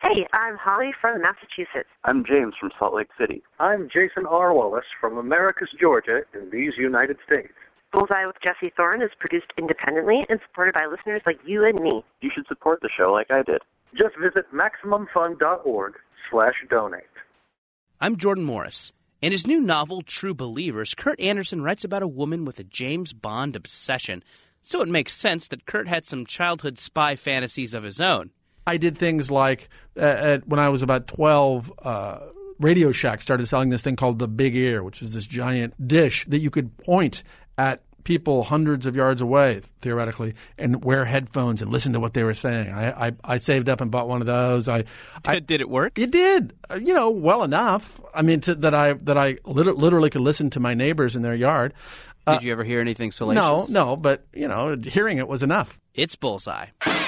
Hey, I'm Holly from Massachusetts. I'm James from Salt Lake City. I'm Jason R. Wallace from Americus, Georgia, in these United States. Bullseye with Jesse Thorne is produced independently and supported by listeners like you and me. You should support the show like I did. Just visit MaximumFun.org/donate. I'm Jordan Morris. In his new novel, True Believers, Kurt Anderson writes about a woman with a James Bond obsession. So it makes sense that Kurt had some childhood spy fantasies of his own. I did things like, when I was about 12, Radio Shack started selling this thing called the Big Ear, which is this giant dish that you could point at people hundreds of yards away, theoretically, and wear headphones and listen to what they were saying. I saved up and bought one of those. Did it work? It did, well enough. I mean, that I literally could listen to my neighbors in their yard. Did you ever hear anything salacious? No, but, hearing it was enough. It's Bullseye.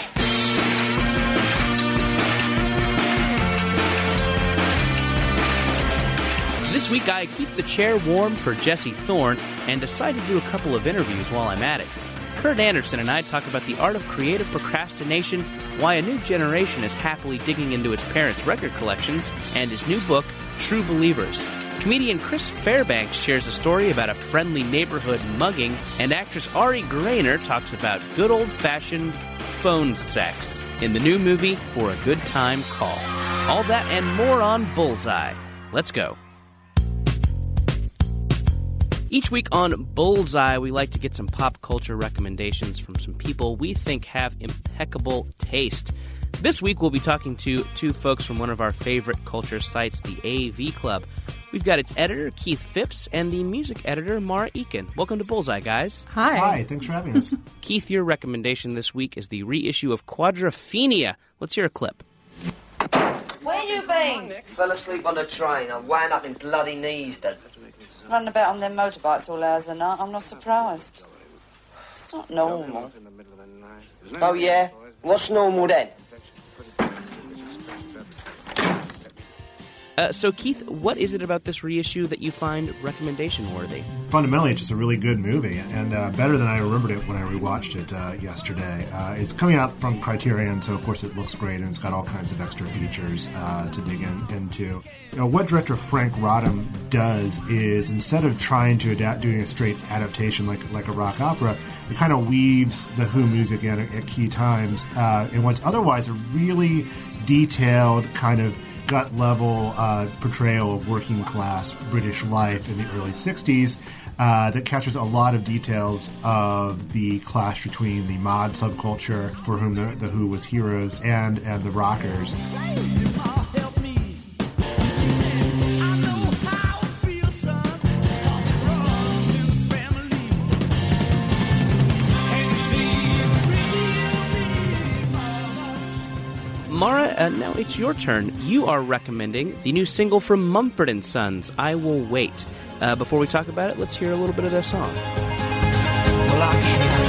This week, I keep the chair warm for Jesse Thorne and decide to do a couple of interviews while I'm at it. Kurt Anderson and I talk about the art of creative procrastination, why a new generation is happily digging into its parents' record collections, and his new book, True Believers. Comedian Chris Fairbanks shares a story about a friendly neighborhood mugging, and actress Ari Grainer talks about good old-fashioned phone sex in the new movie For a Good Time Call. All that and more on Bullseye. Let's go. Each week on Bullseye, we like to get some pop culture recommendations from some people we think have impeccable taste. This week, we'll be talking to two folks from one of our favorite culture sites, the AV Club. We've got its editor, Keith Phipps, and the music editor, Mara Eakin. Welcome to Bullseye, guys. Hi. Hi, thanks for having us. Keith, your recommendation this week is the reissue of Quadrophenia. Let's hear a clip. Where you been? Fell asleep on the train. I wound up in bloody Neasden. Running about on them motorbikes all hours of the night. I'm not surprised. It's not normal. Oh, yeah? What's normal then? So, Keith, what is it about this reissue that you find recommendation-worthy? Fundamentally, it's just a really good movie, and better than I remembered it when I rewatched it yesterday. It's coming out from Criterion, so of course it looks great, and it's got all kinds of extra features to dig into. What director Frank Rodham does is, instead of trying to doing a straight adaptation like a rock opera, it kind of weaves the Who music in at key times in what's otherwise a really detailed kind of gut-level portrayal of working-class British life in the early 60s that captures a lot of details of the clash between the mod subculture, for whom the Who was heroes, and the rockers. Mara, now it's your turn. You are recommending the new single from Mumford & Sons, I Will Wait. Before we talk about it, let's hear a little bit of that song. Well, I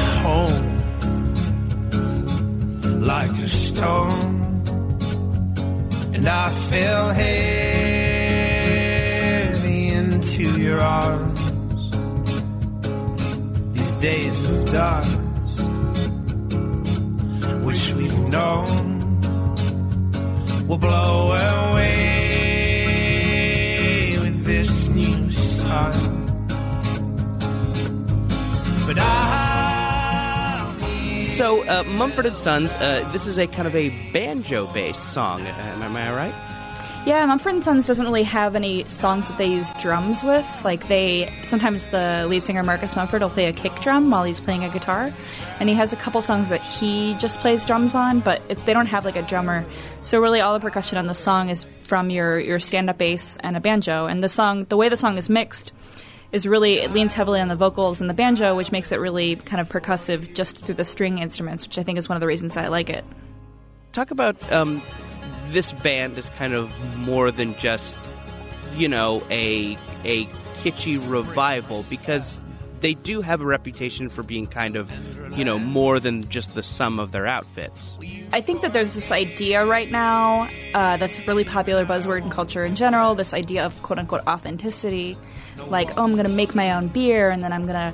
came home like a stone, and I fell heavy into your arms. These days of darkness, wish we'd known, will blow away with this new sun. But So, Mumford & Sons, this is a kind of a banjo-based song. Am I right? Yeah, Mumford & Sons doesn't really have any songs that they use drums with. Like, sometimes the lead singer, Marcus Mumford, will play a kick drum while he's playing a guitar. And he has a couple songs that he just plays drums on, but they don't have, like, a drummer. So really all the percussion on the song is from your stand-up bass and a banjo. And the way the song is mixed is really, it leans heavily on the vocals and the banjo, which makes it really kind of percussive just through the string instruments, which I think is one of the reasons that I like it. Talk about this band is kind of more than just, a kitschy revival, because they do have a reputation for being kind of, more than just the sum of their outfits. I think that there's this idea right now that's a really popular buzzword in culture in general, this idea of quote-unquote authenticity. Like, I'm going to make my own beer, and then I'm going to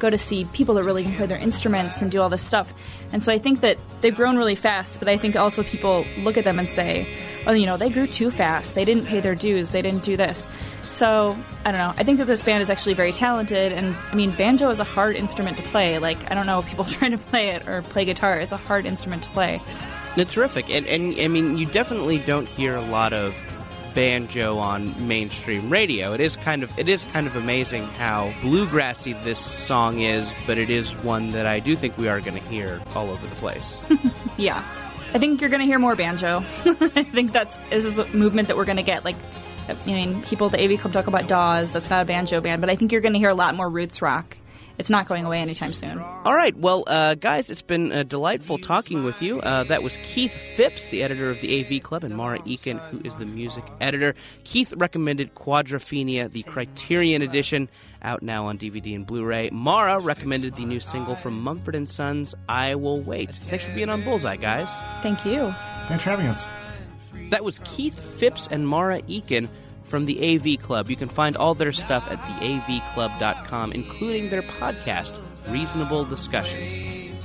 go to see people that really can play their instruments and do all this stuff. And so I think that they've grown really fast, but I think also people look at them and say, oh, they grew too fast. They didn't pay their dues. They didn't do this. So, I don't know. I think that this band is actually very talented, and, banjo is a hard instrument to play. Like, I don't know if people try to play it or play guitar. It's a hard instrument to play. It's terrific. And you definitely don't hear a lot of banjo on mainstream radio. It is kind of amazing how bluegrassy this song is, but it is one that I do think we are going to hear all over the place. Yeah. I think you're going to hear more banjo. I think this is a movement that we're going to get. Like, people at the AV Club talk about Dawes. That's not a banjo band, but I think you're going to hear a lot more roots rock. It's not going away anytime soon. All right. Well, guys, it's been delightful talking with you. That was Keith Phipps, the editor of the AV Club, and Mara Eakin, who is the music editor. Keith recommended Quadrophenia, the Criterion edition, out now on DVD and Blu-ray. Mara recommended the new single from Mumford & Sons, I Will Wait. Thanks for being on Bullseye, guys. Thank you. Thanks for having us. That was Keith Phipps and Mara Eakin from the AV Club. You can find all their stuff at theavclub.com, including their podcast, Reasonable Discussions.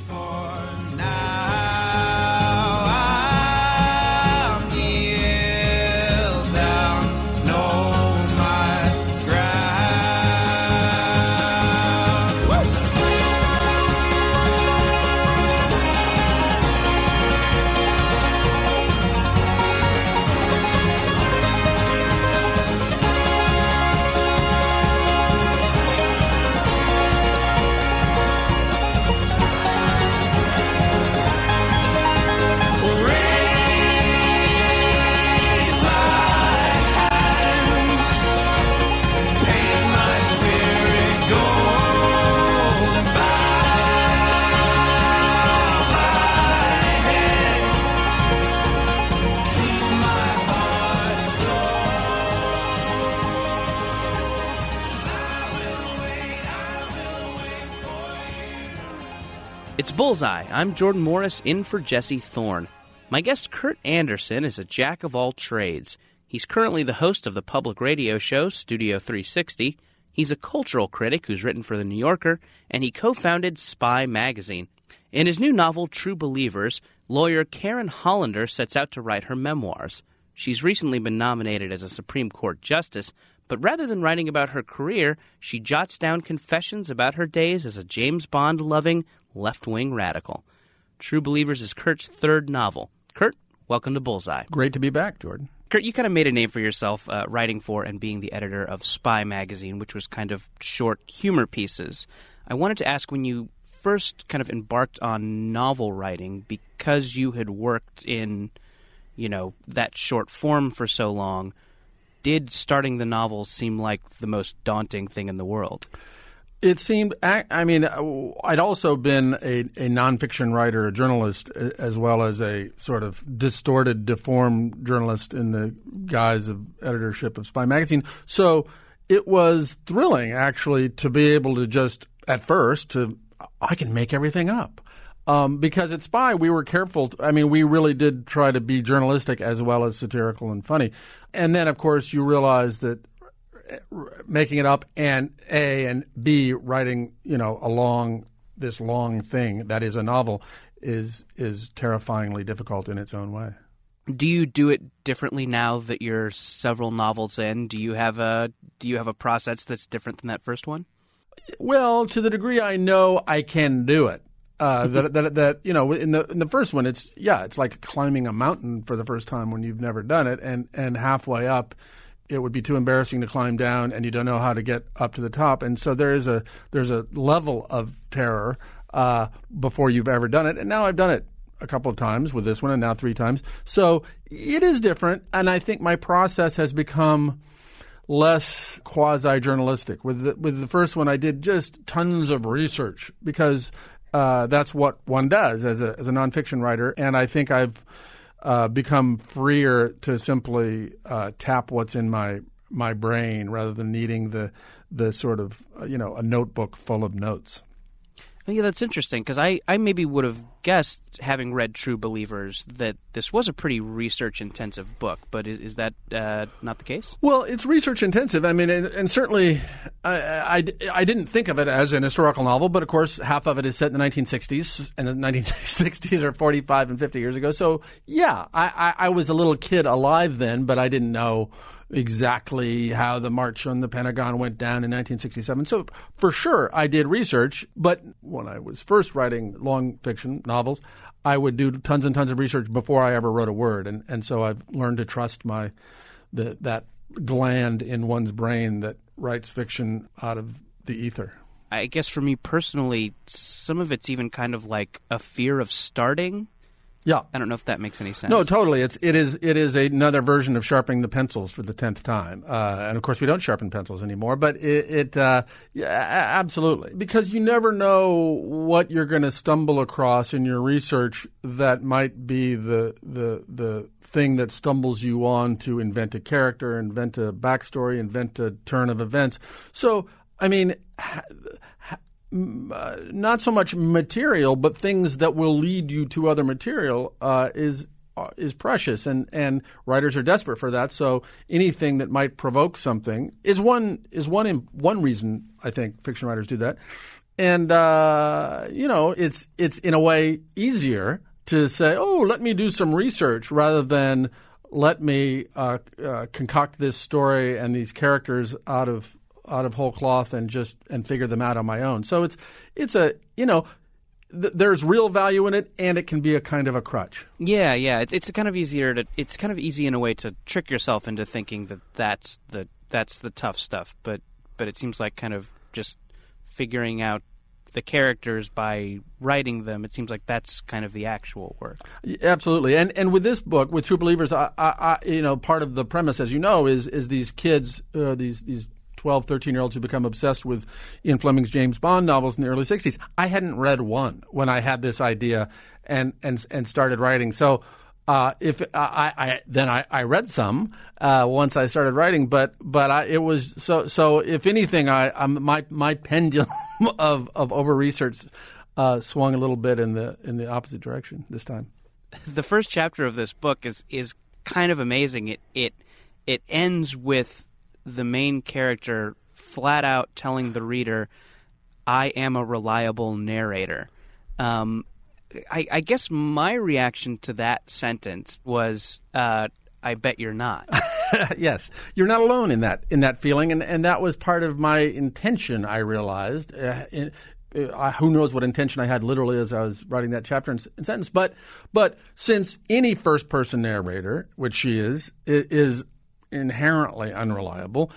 It's Bullseye. I'm Jordan Morris, in for Jesse Thorne. My guest, Kurt Anderson, is a jack of all trades. He's currently the host of the public radio show Studio 360. He's a cultural critic who's written for The New Yorker, and he co-founded Spy Magazine. In his new novel, True Believers, lawyer Karen Hollander sets out to write her memoirs. She's recently been nominated as a Supreme Court justice, but rather than writing about her career, she jots down confessions about her days as a James Bond-loving left-wing radical. True Believers is Kurt's third novel. Kurt, welcome to Bullseye. Great to be back, Jordan. Kurt, you kind of made a name for yourself writing for and being the editor of Spy Magazine, which was kind of short humor pieces. I wanted to ask, when you first kind of embarked on novel writing, because you had worked in, that short form for so long, did starting the novel seem like the most daunting thing in the world? It seemed, I'd also been a nonfiction writer, a journalist, as well as a sort of distorted, deformed journalist in the guise of editorship of Spy Magazine. So it was thrilling, actually, to be able to just, at first, I can make everything up. Because at Spy, we were careful. We really did try to be journalistic as well as satirical and funny. And then, of course, you realize that making it up and A and B writing, this long thing that is a novel is terrifyingly difficult in its own way. Do you do it differently now that you're several novels in? Do you have a process that's different than that first one? Well, to the degree I know I can do it. In the first one, it's like climbing a mountain for the first time when you've never done it, and halfway up, it would be too embarrassing to climb down, and you don't know how to get up to the top. And so there's a level of terror before you've ever done it. And now I've done it a couple of times with this one, and now 3 times. So it is different, and I think my process has become less quasi-journalistic. With the first one, I did just tons of research because that's what one does as a nonfiction writer, and I think I've become freer to simply tap what's in my brain rather than needing the sort of a notebook full of notes. Yeah, that's interesting, because I maybe would have guessed, having read True Believers, that this was a pretty research-intensive book, but is that not the case? Well, it's research-intensive. And certainly I didn't think of it as an historical novel, but of course half of it is set in the 1960s, and the 1960s are 45 and 50 years ago. So yeah, I was a little kid alive then, but I didn't know exactly how the March on the Pentagon went down in 1967. So for sure I did research, but when I was first writing long fiction novels, I would do tons and tons of research before I ever wrote a word. And so I've learned to trust that gland in one's brain that writes fiction out of the ether. I guess for me personally, some of it's even kind of like a fear of starting. Yeah. I don't know if that makes any sense. No, totally. It is another version of sharpening the pencils for the 10th time. And of course we don't sharpen pencils anymore, but yeah, absolutely. Because you never know what you're going to stumble across in your research that might be the thing that stumbles you on to invent a character, invent a backstory, invent a turn of events. So, I mean, not so much material, but things that will lead you to other material is precious, and writers are desperate for that. So anything that might provoke something is one reason I think fiction writers do that. And it's in a way easier to say, oh, let me do some research rather than let me concoct this story and these characters out of whole cloth and figure them out on my own. So it's there's real value in it, and it can be a kind of a crutch. Yeah. It's kind of easy in a way to trick yourself into thinking that's the tough stuff. But it seems like kind of just figuring out the characters by writing them, it seems like that's kind of the actual work. Absolutely. And with this book, with True Believers, I part of the premise, as you know, is these kids, these 12, 13-year-olds who become obsessed with Ian Fleming's James Bond novels in the early 60s. I hadn't read one when I had this idea and started writing. So if I read some once I started writing, but it was so. If anything, my pendulum of over research swung a little bit in the opposite direction this time. The first chapter of this book is kind of amazing. It ends with the main character flat out telling the reader, "I am a reliable narrator." I guess my reaction to that sentence was, I bet you're not. Yes, you're not alone in that feeling, and that was part of my intention, I realized. Who knows what intention I had literally as I was writing that chapter and sentence, but since any first-person narrator, which she is inherently unreliable,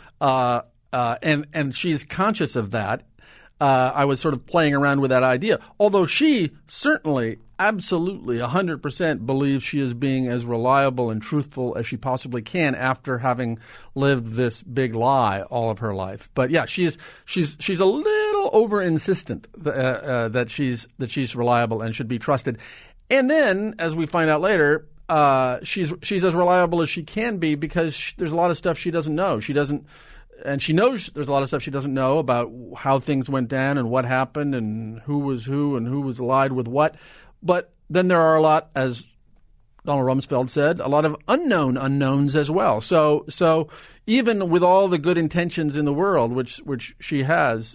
and she's conscious of that, I was sort of playing around with that idea. Although she certainly, absolutely, 100% believes she is being as reliable and truthful as she possibly can after having lived this big lie all of her life. But yeah, she's a little over insistent that she's reliable and should be trusted. And then, as we find out later, she's as reliable as she can be because there's a lot of stuff she doesn't know. And she knows there's a lot of stuff she doesn't know about how things went down and what happened and who was who and who was allied with what. But then there are a lot, as Donald Rumsfeld said, a lot of unknown unknowns as well. So even with all the good intentions in the world, which she has,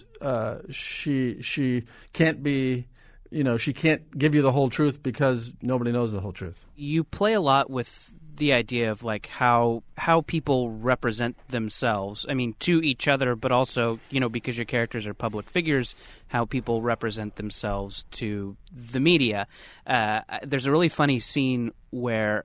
she can't be, she can't give you the whole truth because nobody knows the whole truth. You play a lot with the idea of like how people represent themselves. I mean, to each other, but also, because your characters are public figures, how people represent themselves to the media. There's a really funny scene where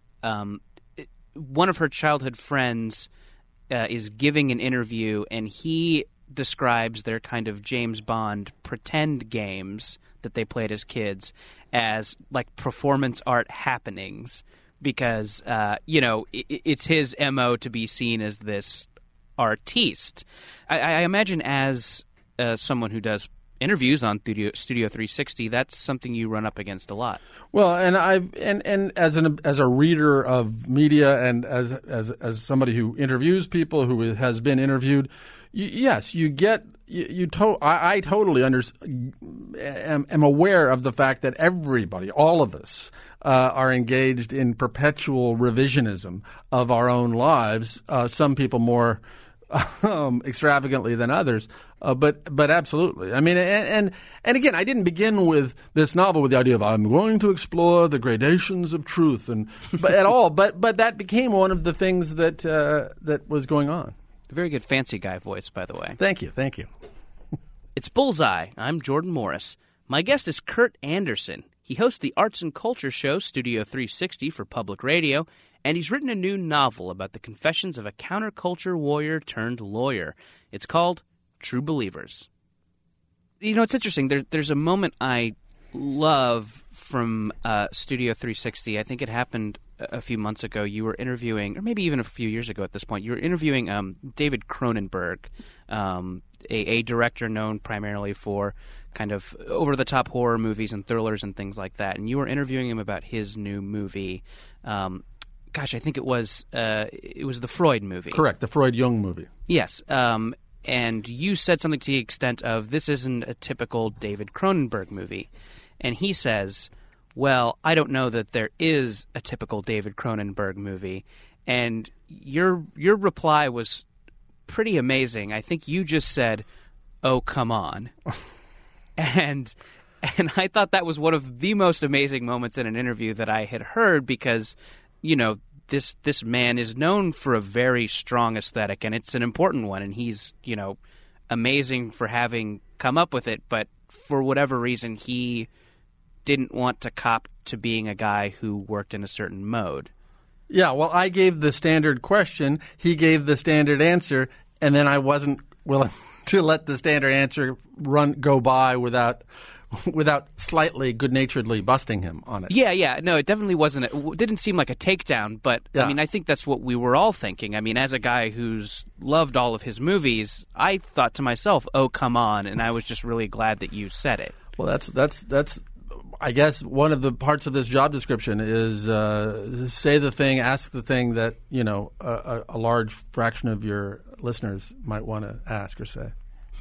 one of her childhood friends is giving an interview, and he describes their kind of James Bond pretend games that they played as kids as like performance art happenings. Because, it's his MO to be seen as this artiste. I imagine as someone who does interviews on Studio 360, that's something you run up against a lot. Well, and as a reader of media and as somebody who interviews people, who has been interviewed, yes, you get. I totally am aware of the fact that everybody, all of us, are engaged in perpetual revisionism of our own lives. Some people more extravagantly than others. But absolutely. I mean, and again, I didn't begin with this novel with the idea of I'm going to explore the gradations of truth at all. But that became one of the things that was going on. Very good fancy guy voice, by the way. Thank you. It's Bullseye. I'm Jordan Morris. My guest is Kurt Anderson. He hosts the arts and culture show Studio 360 for public radio, and he's written a new novel about the confessions of a counterculture warrior turned lawyer. It's called True Believers. You know, it's interesting. There's a moment I love from Studio 360. I think it happened a few months ago. You were interviewing, or maybe even a few years ago at this point, you were interviewing David Cronenberg, a director known primarily for kind of over-the-top horror movies and thrillers and things like that. And you were interviewing him about his new movie. I think it was the Freud movie. Correct, the Freud-Jung movie. Yes. And you said something to the extent of, this isn't a typical David Cronenberg movie. And he says, well, I don't know that there is a typical David Cronenberg movie. And your reply was pretty amazing. I think you just said, oh, come on. And I thought that was one of the most amazing moments in an interview that I had heard because, you know, this man is known for a very strong aesthetic, and it's an important one, and he's, you know, amazing for having come up with it, but for whatever reason, he didn't want to cop to being a guy who worked in a certain mode. Yeah, well, I gave the standard question, he gave the standard answer, and then I wasn't willing to let the standard answer go by without slightly good-naturedly busting him on it. Yeah. No, it definitely wasn't. It didn't seem like a takedown, but yeah. I mean, I think that's what we were all thinking. I mean, as a guy who's loved all of his movies, I thought to myself, oh, come on, and I was just really glad that you said it. Well, that's I guess one of the parts of this job description is say the thing, ask the thing that, you know, a large fraction of your listeners might want to ask or say.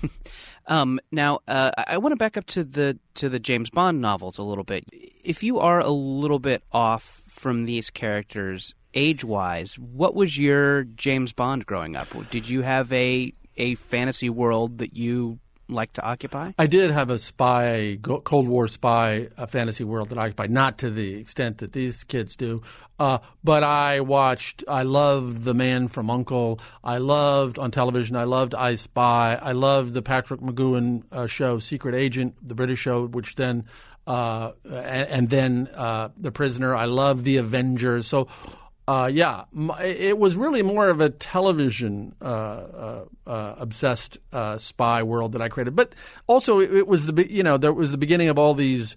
Now, I want to back up to the James Bond novels a little bit. If you are a little bit off from these characters age-wise, what was your James Bond growing up? Did you have a fantasy world that you like to occupy? I did have a Cold War spy fantasy world that I occupied, not to the extent that these kids do. But I loved The Man from U.N.C.L.E. I loved I Spy. I loved the Patrick McGoohan show, Secret Agent, the British show, which then, and then The Prisoner. I loved The Avengers. So, it was really more of a television obsessed spy world that I created, but also it was there was the beginning of all these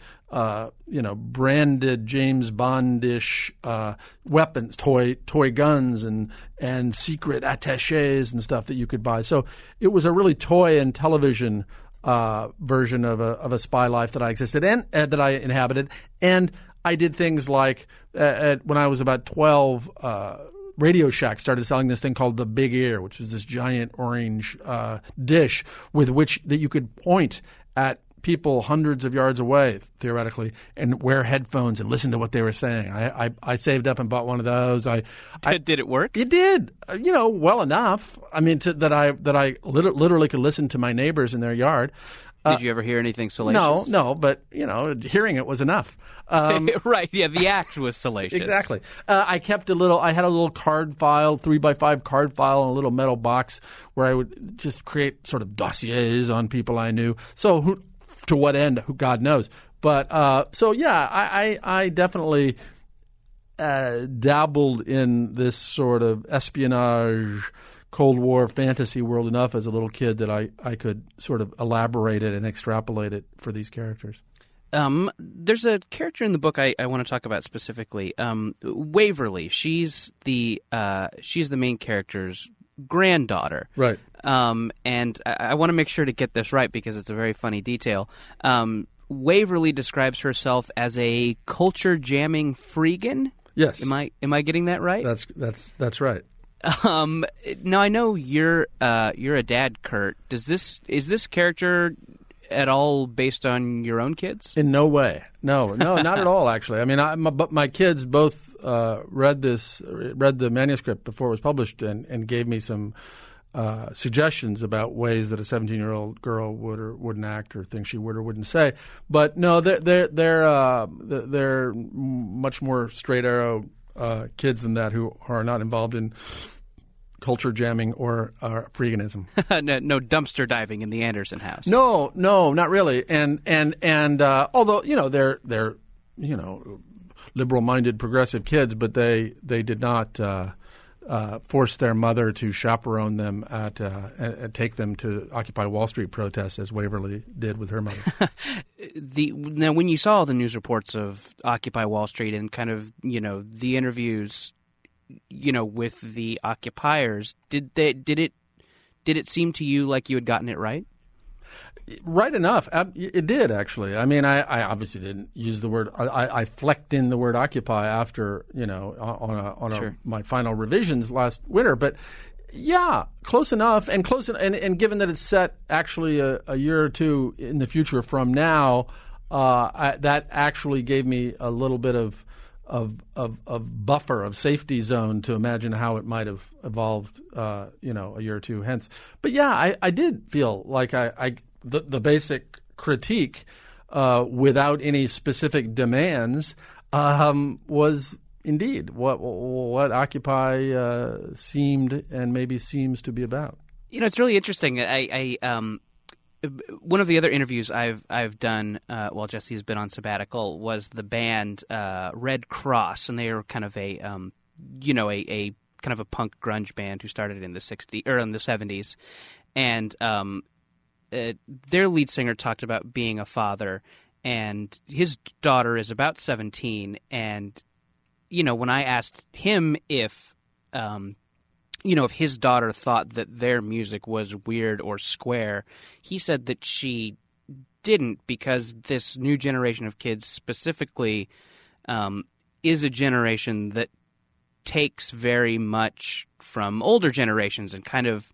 branded James Bondish weapons, toy guns and secret attachés and stuff that you could buy. So it was a really toy and television version of a spy life that I existed and that I inhabited. And I did things like when I was about 12, Radio Shack started selling this thing called the Big Ear, which is this giant orange dish with which that you could point at people hundreds of yards away, theoretically, and wear headphones and listen to what they were saying. I saved up and bought one of those. Did it work? It did, well enough. I mean, that I literally could listen to my neighbors in their yard. Did you ever hear anything salacious? No, but hearing it was enough. Right? Yeah, the act was salacious. Exactly. I had a little card file, 3x5 card file in a little metal box where I would just create sort of dossiers on people I knew. So to what end? Who God knows. But I definitely dabbled in this sort of espionage, Cold War fantasy world enough as a little kid that I could sort of elaborate it and extrapolate it for these characters. There's a character in the book I want to talk about specifically. Waverly. She's the main character's granddaughter. Right. And I want to make sure to get this right because it's a very funny detail. Waverly describes herself as a culture jamming freegan. Yes. Am I getting that right? That's right. Now I know you're a dad, Kurt. Is this character at all based on your own kids? In no way. No, not at all. Actually, I mean, my kids both read the manuscript before it was published and gave me some suggestions about ways that a 17-year-old girl would or wouldn't act, or things she would or wouldn't say. But no, they're much more straight arrow kids than that, who are not involved in culture jamming or freeganism. No dumpster diving in the Anderson house. No, not really. And although they're liberal-minded, progressive kids, but they did not force their mother to chaperone them and take them to Occupy Wall Street protests, as Waverly did with her mother. Now, when you saw the news reports of Occupy Wall Street and kind of the interviews, with the occupiers, did it seem to you like you had gotten it right? Right enough. It did, actually. I mean, I obviously didn't use the word. I flecked in the word occupy after, on my final revisions last winter. But yeah, close enough. And given that it's set actually a year or two in the future from now, that actually gave me a little bit of buffer, of safety zone, to imagine how it might have evolved, a year or two hence. But yeah, I did feel like the basic critique, without any specific demands, was indeed what Occupy seemed and maybe seems to be about. It's really interesting. I one of the other interviews I've done while Jesse has been on sabbatical was the band Red Cross, and they are kind of a kind of a punk grunge band who started in the 60s or in the 70s, and their lead singer talked about being a father, and his daughter is about 17, and when I asked him if his daughter thought that their music was weird or square, he said that she didn't, because this new generation of kids specifically is a generation that takes very much from older generations and kind of,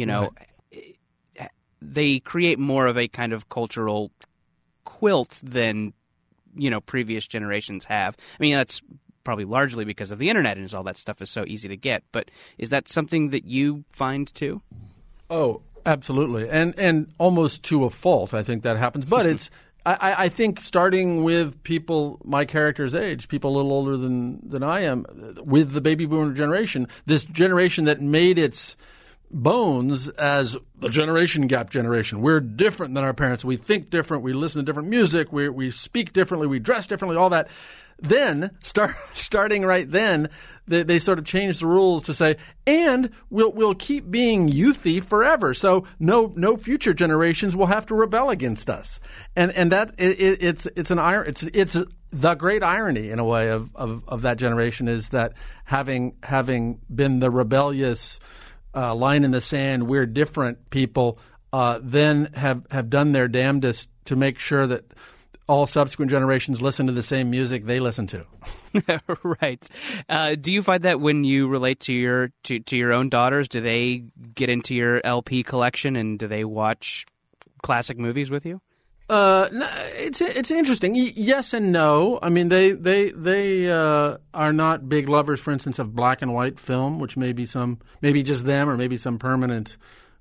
they create more of a kind of cultural quilt than, previous generations have. I mean, that's probably largely because of the internet and all that stuff is so easy to get. But is that something that you find too? Oh, absolutely. And almost to a fault, I think that happens. But it's I think starting with people my character's age, people a little older than I am, with the baby boomer generation, this generation that made its bones as the generation gap generation. We're different than our parents. We think different. We listen to different music. We speak differently. We dress differently, all that. Then, starting right then, they sort of changed the rules to say, and we'll keep being youthy forever. So no future generations will have to rebel against us. And that it's the great irony in a way of that generation, is that having been the rebellious line in the sand, we're different people, then have done their damnedest to make sure that all subsequent generations listen to the same music they listen to. Right. Do you find that when you relate to your own daughters, do they get into your LP collection and do they watch classic movies with you? It's interesting. Yes and no. I mean, they are not big lovers, for instance, of black and white film, which maybe just them, or maybe some permanent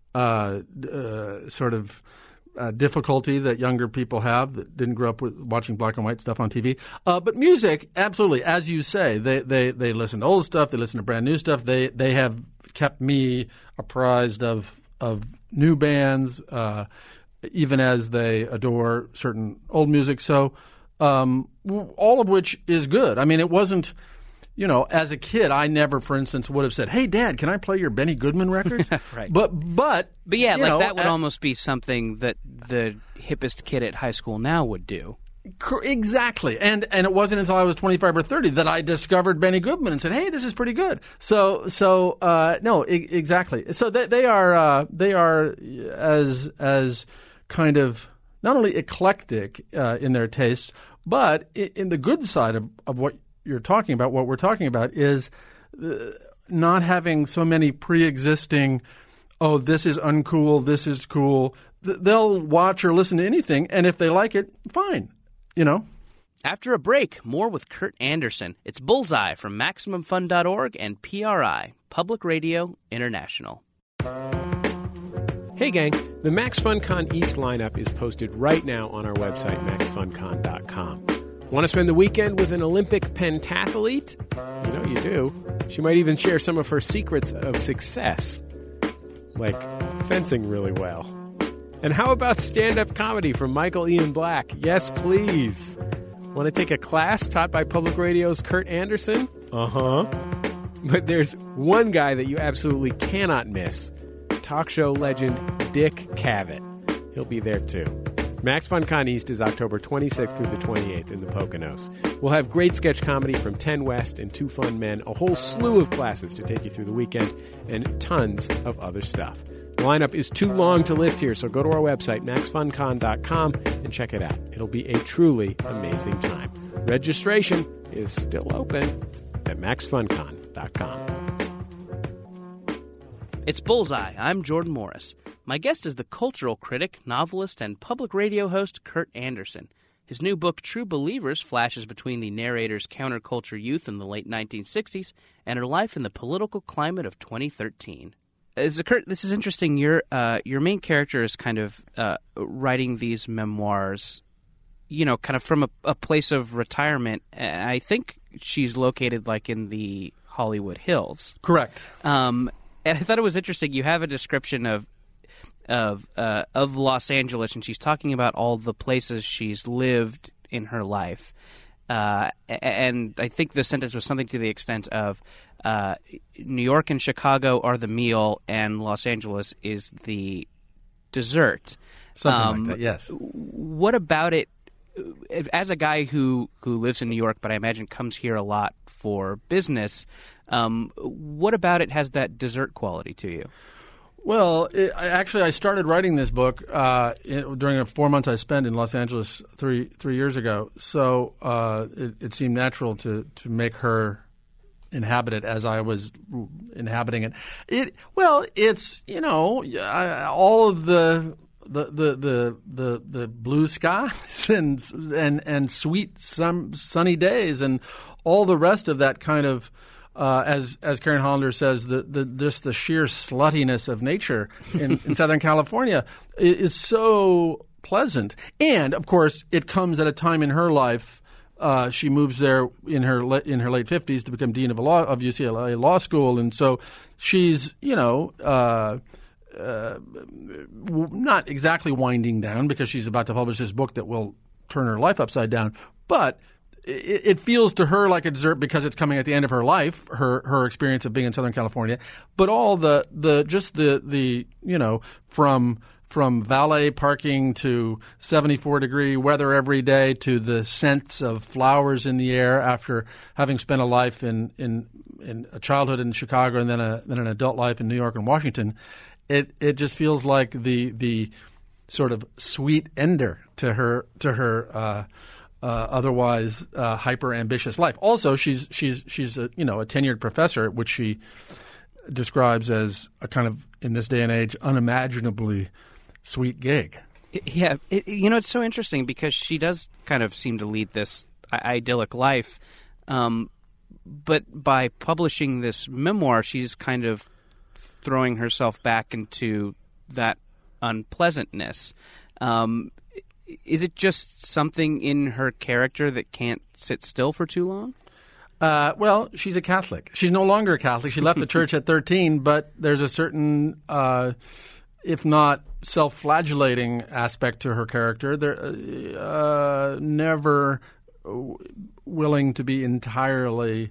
sort of difficulty that younger people have that didn't grow up with watching black and white stuff on TV. But music, absolutely, as you say, they listen to old stuff, they listen to brand new stuff. They have kept me apprised of new bands, even as they adore certain old music. So all of which is good. I mean, it wasn't, as a kid, I never, for instance, would have said, "Hey, Dad, can I play your Benny Goodman records?" Right. But yeah, that would almost be something that the hippest kid at high school now would do. Exactly. And it wasn't until I was 25 or 30 that I discovered Benny Goodman and said, "Hey, this is pretty good." So no, exactly. So they are as kind of not only eclectic in their tastes, but in the good side of what you're talking about, what we're talking about is not having so many pre-existing, this is uncool, this is cool. They'll watch or listen to anything, and if they like it, fine, After a break, more with Kurt Anderson. It's Bullseye from MaximumFun.org and PRI, Public Radio International. Hey gang, the Max FunCon East lineup is posted right now on our website, maxfuncon.com. Want to spend the weekend with an Olympic pentathlete? You know you do. She might even share some of her secrets of success, like fencing really well. And how about stand-up comedy from Michael Ian Black? Yes, please. Want to take a class taught by Public Radio's Kurt Anderson? Uh-huh. But there's one guy that you absolutely cannot miss. Talk show legend Dick Cavett. He'll be there too. Max FunCon East is October 26th through the 28th in the Poconos. We'll have great sketch comedy from 10 West and Two Fun Men, a whole slew of classes to take you through the weekend, and tons of other stuff. The lineup is too long to list here, so go to our website, maxfuncon.com, and check it out. It'll be a truly amazing time. Registration is still open at maxfuncon.com. It's Bullseye. I'm Jordan Morris. My guest is the cultural critic, novelist, and public radio host Kurt Anderson. His new book, True Believers, flashes between the narrator's counterculture youth in the late 1960s and her life in the political climate of 2013. Kurt, this is interesting. Your main character is kind of writing these memoirs, kind of from a place of retirement. I think she's located like in the Hollywood Hills. Correct. And I thought it was interesting. You have a description of Los Angeles, and she's talking about all the places she's lived in her life. And I think the sentence was something to the extent of New York and Chicago are the meal, and Los Angeles is the dessert. Something like that, yes. What about it, as a guy who lives in New York, but I imagine comes here a lot for business, what about it has that dessert quality to you? Well, I started writing this book during the 4 months I spent in Los Angeles three years ago. So it seemed natural to make her inhabit it as I was inhabiting it. It's all of the blue skies and sweet sunny days and all the rest of that kind of. As Karen Hollander says, just the sheer sluttiness of nature in Southern California is so pleasant. And of course, it comes at a time in her life. She moves there in her late 50s to become dean of UCLA Law School, and so she's not exactly winding down because she's about to publish this book that will turn her life upside down, but. It feels to her like a dessert because it's coming at the end of her life, her experience of being in Southern California, but all the from valet parking to 74-degree weather every day to the scents of flowers in the air after having spent a life in a childhood in Chicago and then an adult life in New York and Washington, it just feels like the sort of sweet ender to her otherwise hyper ambitious life. Also, she's a tenured professor, which she describes as a kind of, in this day and age, unimaginably sweet gig. Yeah, it's so interesting because she does kind of seem to lead this idyllic life, but by publishing this memoir, she's kind of throwing herself back into that unpleasantness. Is it just something in her character that can't sit still for too long? Well, she's a Catholic. She's no longer a Catholic. She left the church at 13, but there's a certain, if not self-flagellating aspect to her character. They're never willing to be entirely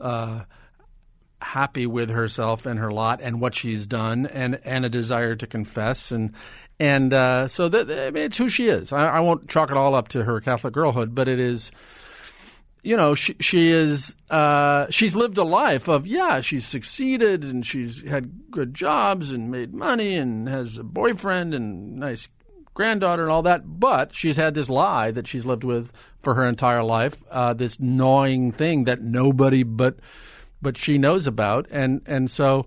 happy with herself and her lot and what she's done, and a desire to confess. So it's who she is. I won't chalk it all up to her Catholic girlhood, but it is, she is, she's lived a life of, she's succeeded and she's had good jobs and made money and has a boyfriend and nice granddaughter and all that, but she's had this lie that she's lived with for her entire life, this gnawing thing that nobody but she knows about. And so,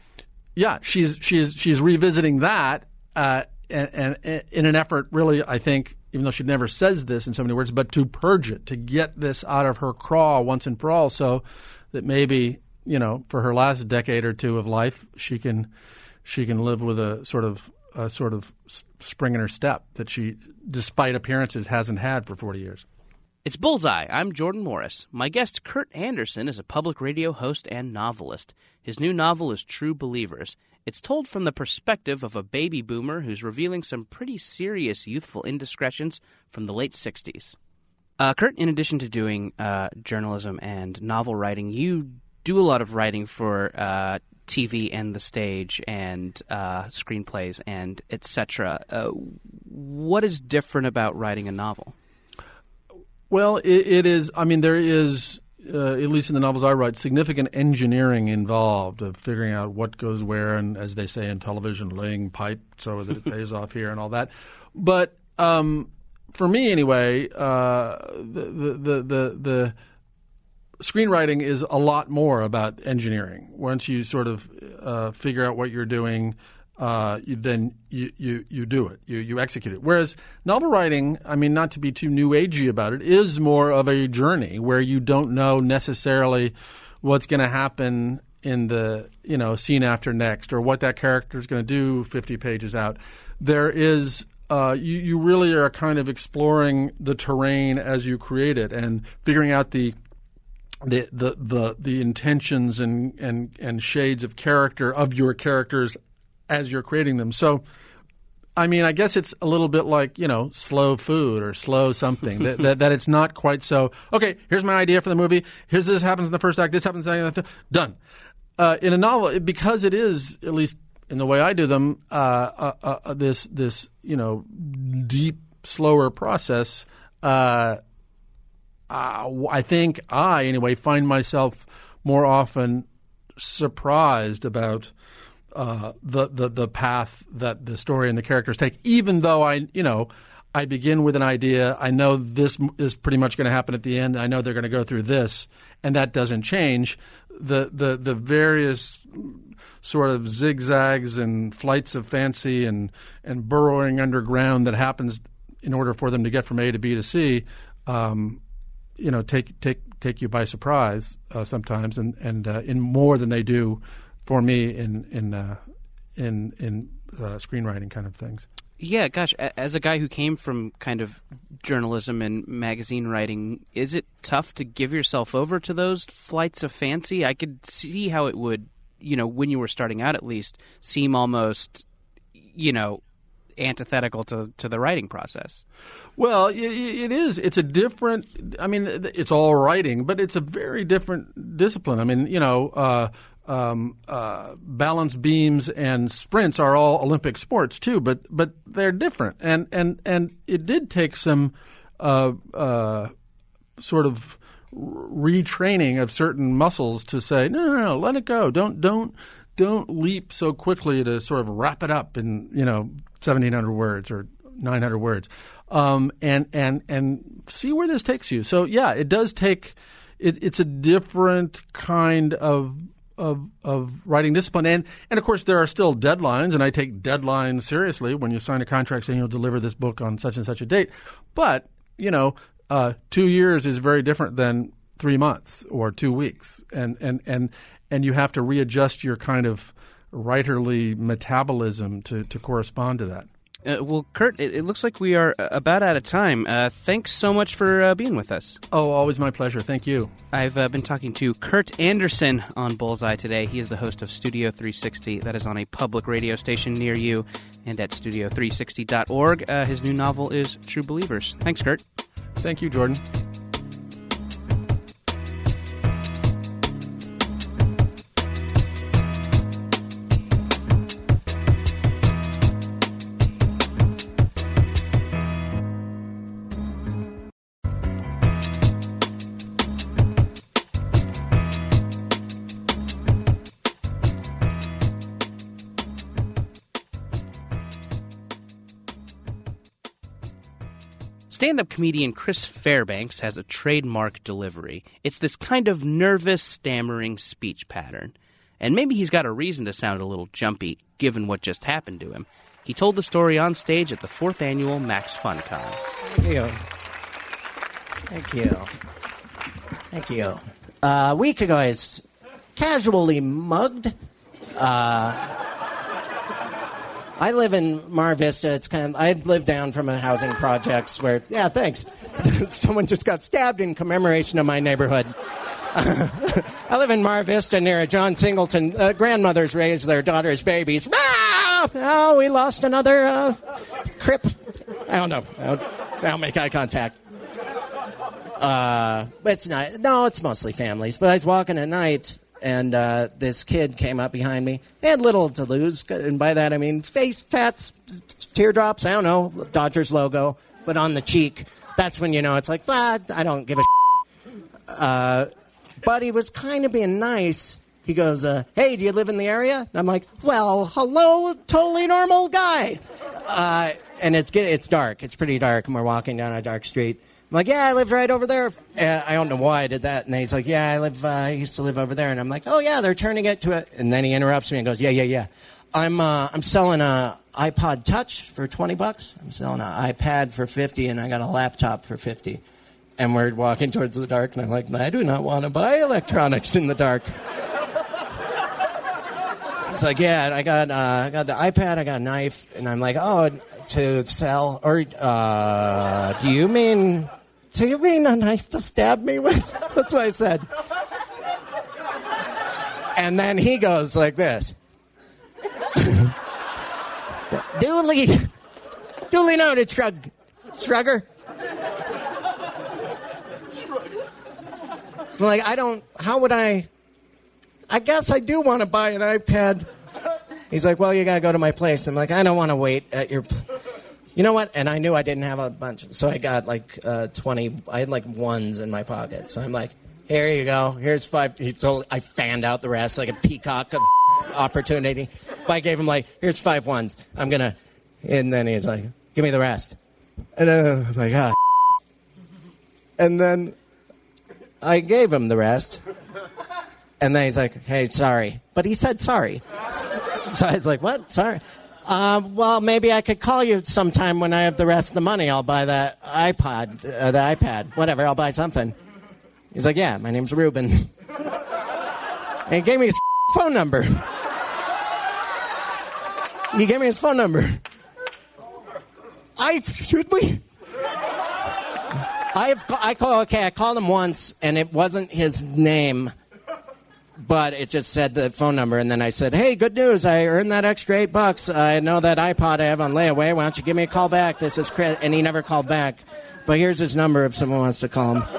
she's revisiting that, and in an effort, really, I think, even though she never says this in so many words, but to purge it, to get this out of her craw once and for all, so that maybe, for her last decade or two of life, she can live with a sort of a sort of spring in her step that she, despite appearances, hasn't had for 40 years. It's Bullseye. I'm Jordan Morris. My guest, Kurt Anderson, is a public radio host and novelist. His new novel is True Believers. It's told from the perspective of a baby boomer who's revealing some pretty serious youthful indiscretions from the late 60s. Kurt, in addition to doing journalism and novel writing, you do a lot of writing for TV and the stage and screenplays and etc. What is different about writing a novel? Well, it is. I mean, there is, at least in the novels I write, significant engineering involved of figuring out what goes where, and as they say in television, laying pipe so that it pays off here and all that. But for me, anyway, the screenwriting is a lot more about engineering. Once you sort of figure out what you're doing, then you do it. You execute it. Whereas novel writing, I mean, not to be too new agey about it, is more of a journey where you don't know necessarily what's going to happen in the scene after next, or what that character is going to do 50 pages out. There is you really are kind of exploring the terrain as you create it and figuring out the intentions and shades of character of your characters as you're creating them. So, I mean, I guess it's a little bit like, slow food or slow something, that it's not quite so, okay, here's my idea for the movie, here's this happens in the first act, this happens in the second act, done. In a novel, because it is, at least in the way I do them, this deep, slower process, I think anyway, find myself more often surprised about the path that the story and the characters take, even though I begin with an idea. I know this is pretty much going to happen at the end. I know they're going to go through this, and that doesn't change. The various sort of zigzags and flights of fancy and burrowing underground that happens in order for them to get from A to B to C, take you by surprise sometimes, and in more than they do for me in screenwriting kind of things. Yeah, gosh, as a guy who came from kind of journalism and magazine writing, is it tough to give yourself over to those flights of fancy? I could see how it would, when you were starting out at least, seem almost, antithetical to the writing process. Well, it is. It's a different, I mean, it's all writing, but it's a very different discipline. I mean, balance beams and sprints are all Olympic sports too, but they're different. And it did take some sort of retraining of certain muscles to say, no, let it go. Don't leap so quickly to sort of wrap it up in 1,700 words or 900 words, and see where this takes you. So yeah, it does take. It's a different kind of writing discipline, and of course there are still deadlines, and I take deadlines seriously. When you sign a contract saying you'll deliver this book on such and such a date, but 2 years is very different than 3 months or 2 weeks, and you have to readjust your kind of writerly metabolism to correspond to that. Well, Kurt, it looks like we are about out of time. Thanks so much for being with us. Oh, always my pleasure. Thank you. I've been talking to Kurt Anderson on Bullseye today. He is the host of Studio 360. That is on a public radio station near you and at studio360.org. His new novel is True Believers. Thanks, Kurt. Thank you, Jordan. Stand-up comedian Chris Fairbanks has a trademark delivery. It's this kind of nervous, stammering speech pattern. And maybe he's got a reason to sound a little jumpy, given what just happened to him. He told the story on stage at the 4th annual Max FunCon. Thank you. A week ago, I was casually mugged on I live in Mar Vista. It's I live down from a housing projects where, yeah, thanks. Someone just got stabbed in commemoration of my neighborhood. I live in Mar Vista near a John Singleton. Grandmothers raise their daughters' babies. Ah! Oh, we lost another crip. I don't know. I'll make eye contact. It's not. No, it's mostly families. But I was walking at night, and this kid came up behind me. He had little to lose, and by that I mean face tats, teardrops. I don't know, Dodgers logo, but on the cheek. That's when you know it's like, I don't give a shit. But he was kind of being nice. He goes, hey, do you live in the area? And I'm like, well, hello, totally normal guy. And it's dark. It's pretty dark, and we're walking down a dark street. I'm like, yeah, I live right over there. I don't know why I did that. And he's like, yeah, I used to live over there. And I'm like, oh, yeah, they're turning it to it. And then he interrupts me and goes, yeah. I'm selling a iPod Touch for $20. I'm selling an iPad for $50, and I got a laptop for $50. And we're walking towards the dark, and I'm like, I do not want to buy electronics in the dark. It's like, yeah, I got the iPad, I got a knife, and I'm like, oh, to sell, or do you mean a knife to stab me with? That's what I said. And then he goes like this. Duly noted, Shrugger. I'm like, I guess I do want to buy an iPad. He's like, well, you got to go to my place. I'm like, I don't want to wait at your... You know what? And I knew I didn't have a bunch. So I got like 20... I had like ones in my pocket. So I'm like, here you go. Here's 5... I fanned out the rest like a peacock of opportunity. But I gave him like, here's 5 ones. I'm going to... And then he's like, give me the rest. And I'm like, ah. And then I gave him the rest. And then he's like, hey, sorry. But he said sorry. So I was like, what? Sorry. Well, maybe I could call you sometime when I have the rest of the money. I'll buy the iPad. Whatever, I'll buy something. He's like, yeah, my name's Ruben. And he gave me his phone number. Should we? I called him once, and it wasn't his name. But it just said the phone number, and then I said, hey, good news, I earned that extra $8. I know that iPod I have on layaway. Why don't you give me a call back? This is Chris. And he never called back. But here's his number if someone wants to call him.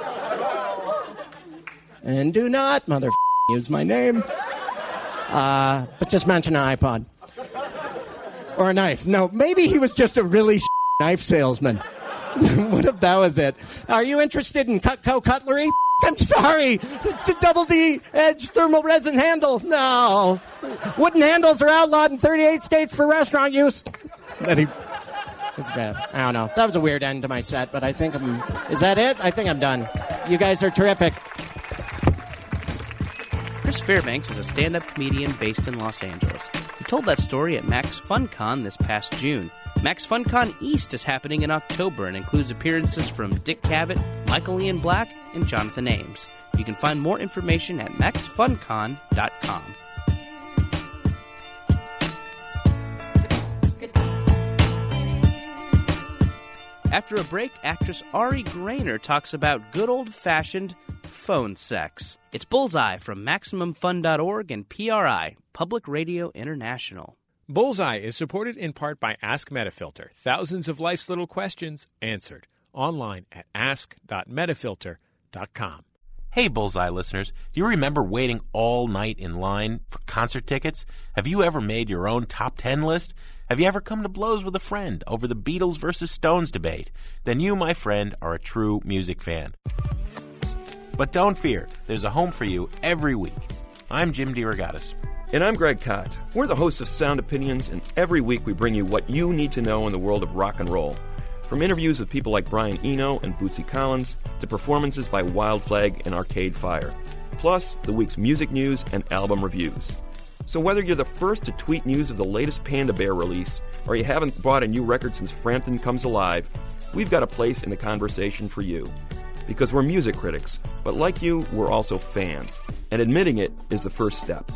And do not, use my name. But just mention an iPod. Or a knife. No, maybe he was just a really knife salesman. What if that was it? Are you interested in Cutco cutlery? I'm sorry. It's the double D edge thermal resin handle. No. Wooden handles are outlawed in 38 states for restaurant use. I don't know. That was a weird end to my set, but I think is that it? I think I'm done. You guys are terrific. Chris Fairbanks is a stand-up comedian based in Los Angeles. He told that story at Max FunCon this past June. Max FunCon East is happening in October and includes appearances from Dick Cavett, Michael Ian Black, and Jonathan Ames. You can find more information at maxfuncon.com. After a break, actress Ari Grainer talks about good old-fashioned phone sex. It's Bullseye from MaximumFun.org and PRI, Public Radio International. Bullseye is supported in part by Ask Metafilter. Thousands of life's little questions answered online at ask.metafilter.com. Hey, Bullseye listeners, do you remember waiting all night in line for concert tickets? Have you ever made your own top 10 list? Have you ever come to blows with a friend over the Beatles versus Stones debate? Then you, my friend, are a true music fan. But don't fear, there's a home for you every week. I'm Jim DeRogatis. And I'm Greg Kot. We're the hosts of Sound Opinions, and every week we bring you what you need to know in the world of rock and roll. From interviews with people like Brian Eno and Bootsy Collins, to performances by Wild Flag and Arcade Fire. Plus, the week's music news and album reviews. So whether you're the first to tweet news of the latest Panda Bear release, or you haven't bought a new record since Frampton Comes Alive, we've got a place in the conversation for you. Because we're music critics, but like you, we're also fans. And admitting it is the first step.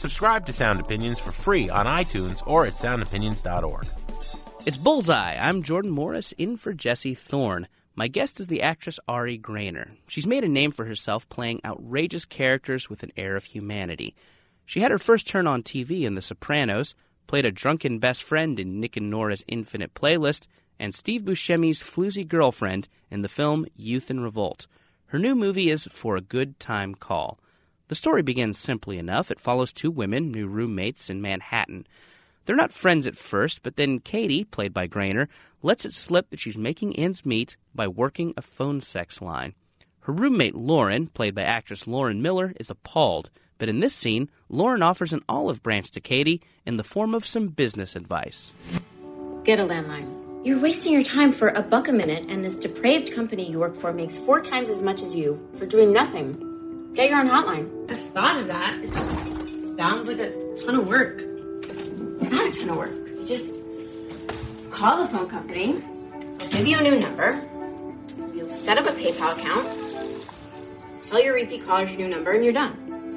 Subscribe to Sound Opinions for free on iTunes or at soundopinions.org. It's Bullseye. I'm Jordan Morris, in for Jesse Thorne. My guest is the actress Ari Grainer. She's made a name for herself playing outrageous characters with an air of humanity. She had her first turn on TV in The Sopranos, played a drunken best friend in Nick and Nora's Infinite Playlist, and Steve Buscemi's floozy girlfriend in the film Youth in Revolt. Her new movie is For a Good Time Call. The story begins simply enough. It follows two women, new roommates in Manhattan. They're not friends at first, but then Katie, played by Grainer, lets it slip that she's making ends meet by working a phone sex line. Her roommate Lauren, played by actress Lauren Miller, is appalled. But in this scene, Lauren offers an olive branch to Katie in the form of some business advice. Get a landline. You're wasting your time for $1 a minute, and this depraved company you work for makes 4 times as much as you for doing nothing. Get your own hotline. I've thought of that. It just sounds like a ton of work. It's not a ton of work. You just call the phone company. They'll give you a new number. You'll set up a PayPal account. Tell your repeat callers your new number, and you're done.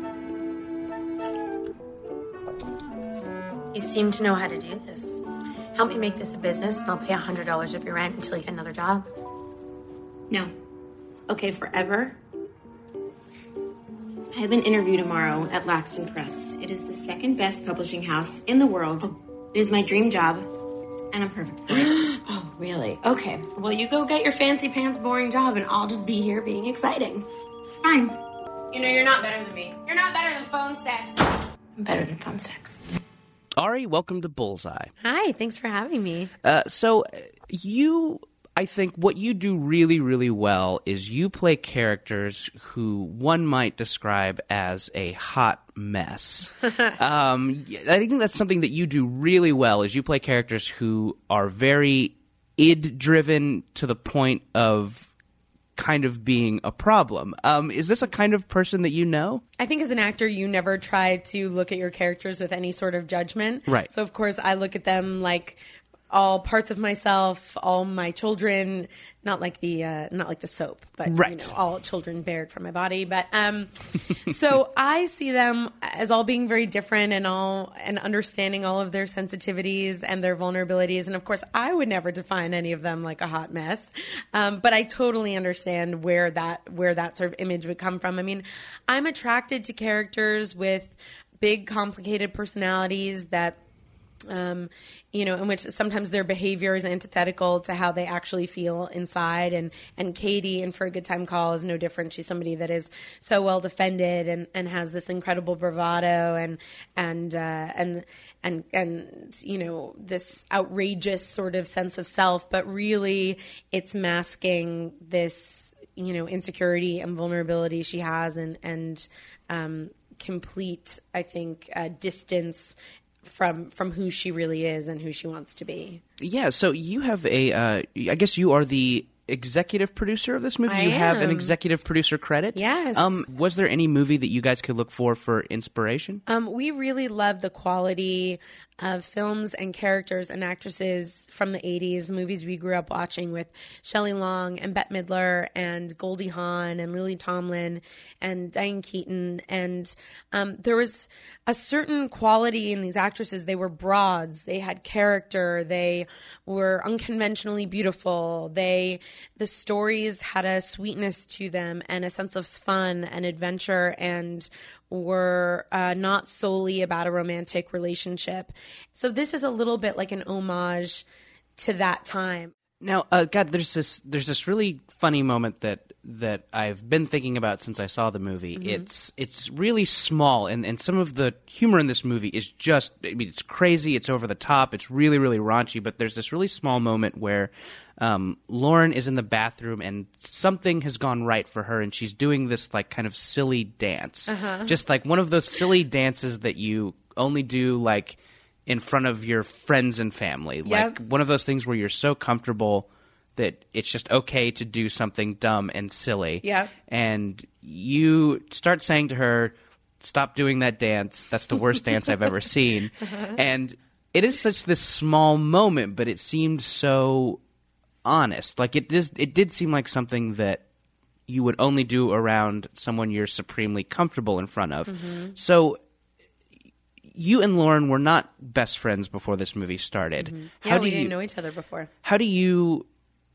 You seem to know how to do this. Help me make this a business, and I'll pay $100 of your rent until you get another job. No. Okay, forever. I have an interview tomorrow at Laxton Press. It is the second best publishing house in the world. It is my dream job, and I'm perfect for it. Oh, really? Okay. Well, you go get your fancy pants boring job, and I'll just be here being exciting. Fine. You know, you're not better than me. You're not better than phone sex. I'm better than phone sex. Ari, welcome to Bullseye. Hi, thanks for having me. I think what you do really, really well is you play characters who one might describe as a hot mess. I think that's something that you do really well, is you play characters who are very id-driven to the point of kind of being a problem. Is this a kind of person that you know? I think as an actor, you never try to look at your characters with any sort of judgment. Right. So, of course, I look at them like all parts of myself, all my children, not like the soap, but right. You know, all children bared from my body. But so I see them as all being very different and understanding all of their sensitivities and their vulnerabilities. And of course, I would never define any of them like a hot mess. But I totally understand where that sort of image would come from. I mean, I'm attracted to characters with big, complicated personalities that in which sometimes their behavior is antithetical to how they actually feel inside. And Katie, in For a Good Time Call, is no different. She's somebody that is so well defended and has this incredible bravado and this outrageous sort of sense of self. But really, it's masking this, insecurity and vulnerability she has and complete, I think, distance from who she really is and who she wants to be. Yeah, so you have I guess you are the executive producer of this movie? You have an executive producer credit? Yes. Was there any movie that you guys could look for inspiration? We really love the quality of films and characters and actresses from the 80s, the movies we grew up watching with Shelley Long and Bette Midler and Goldie Hawn and Lily Tomlin and Diane Keaton. And there was a certain quality in these actresses. They were broads. They had character. They were unconventionally beautiful. The stories had a sweetness to them and a sense of fun and adventure and were not solely about a romantic relationship. So this is a little bit like an homage to that time. Now, God, there's this really funny moment that I've been thinking about since I saw the movie. Mm-hmm. It's really small, and some of the humor in this movie is just, it's crazy, it's over the top, it's really, really raunchy, but there's this really small moment where Lauren is in the bathroom and something has gone right for her, and she's doing this like kind of silly dance. Just like one of those silly dances that you only do like in front of your friends and family. Yep. Like one of those things where you're so comfortable that it's just okay to do something dumb and silly. Yeah. And you start saying to her, stop doing that dance. That's the worst dance I've ever seen. And it is such this small moment, but it seemed so honest. Like it did seem like something that you would only do around someone you're supremely comfortable in front of. So you and Lauren were not best friends before this movie started. Mm-hmm. Yeah, we didn't know each other before. How do you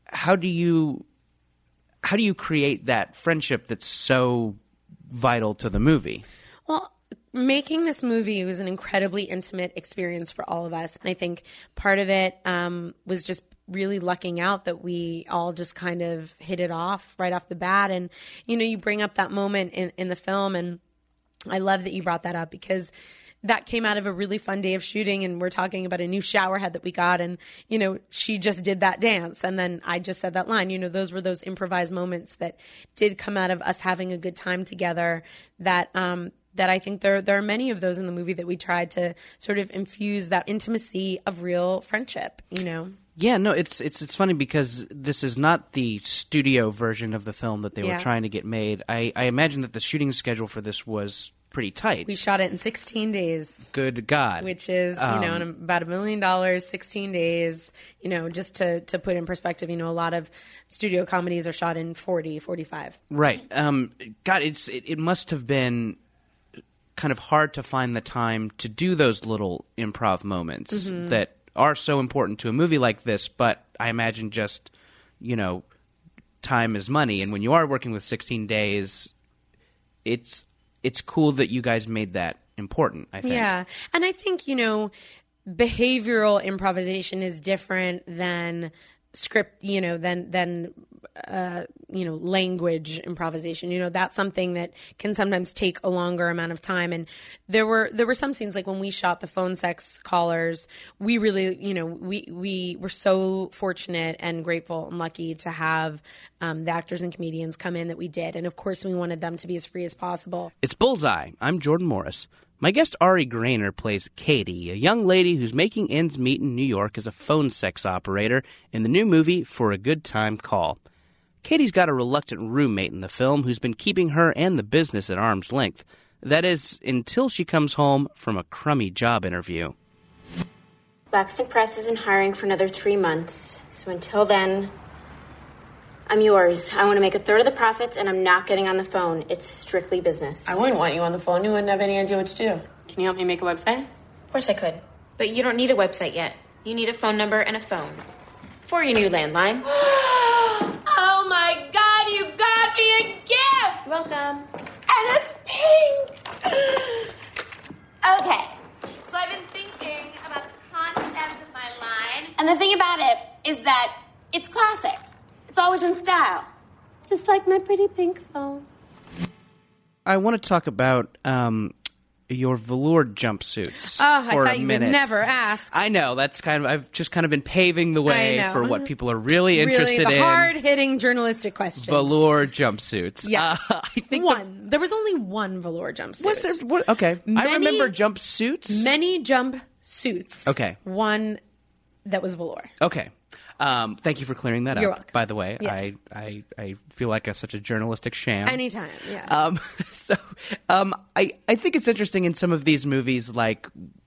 create that friendship that's so vital to the movie? Well, making this movie was an incredibly intimate experience for all of us. I think part of it was just really lucking out that we all just kind of hit it off right off the bat. And, you bring up that moment in the film, and I love that you brought that up because that came out of a really fun day of shooting, and we're talking about a new shower head that we got, and, she just did that dance, and then I just said that line. Those were those improvised moments that did come out of us having a good time together that I think there are many of those in the movie that we tried to sort of infuse that intimacy of real friendship, Yeah, no, it's funny because this is not the studio version of the film that they were trying to get made. I imagine that the shooting schedule for this was pretty tight. We shot it in 16 days. Good God. Which is, about $1 million, 16 days, just to put in perspective, a lot of studio comedies are shot in 40, 45. Right. God, it must have been kind of hard to find the time to do those little improv moments that are so important to a movie like this, but I imagine just, time is money. And when you are working with 16 days, it's cool that you guys made that important, I think. Yeah. And I think, behavioral improvisation is different than script, than language improvisation. That's something that can sometimes take a longer amount of time. And there were some scenes, like when we shot the phone sex callers, we really, we were so fortunate and grateful and lucky to have the actors and comedians come in that we did. And of course, we wanted them to be as free as possible. It's Bullseye. I'm Jordan Morris. My guest Ari Grainer plays Katie, a young lady who's making ends meet in New York as a phone sex operator in the new movie For a Good Time Call. Katie's got a reluctant roommate in the film who's been keeping her and the business at arm's length. That is, until she comes home from a crummy job interview. Blackstone Press isn't hiring for another 3 months, so until then, I'm yours. I want to make 1/3 of the profits, and I'm not getting on the phone. It's strictly business. I wouldn't want you on the phone. You wouldn't have any idea what to do. Can you help me make a website? Of course I could. But you don't need a website yet. You need a phone number and a phone. For your new landline. Oh my God, you got me a gift! Welcome. And it's pink! Okay, so I've been thinking about the concept of my line. And the thing about it is that it's classic. It's always in style. Just like my pretty pink phone. I want to talk about your velour jumpsuits Oh, I for thought a you minute. would never ask. I know. I've just kind of been paving the way for what people are really interested the in. hard-hitting journalistic questions. Velour jumpsuits. Yeah. I think there was only one velour jumpsuit. Was there? What, okay. I remember jumpsuits. Many jumpsuits. Okay. One that was velour. Okay. Thank you for clearing that You're up. welcome. By the way, Yes. I feel like such a journalistic sham. Anytime, yeah. I think it's interesting in some of these movies, like,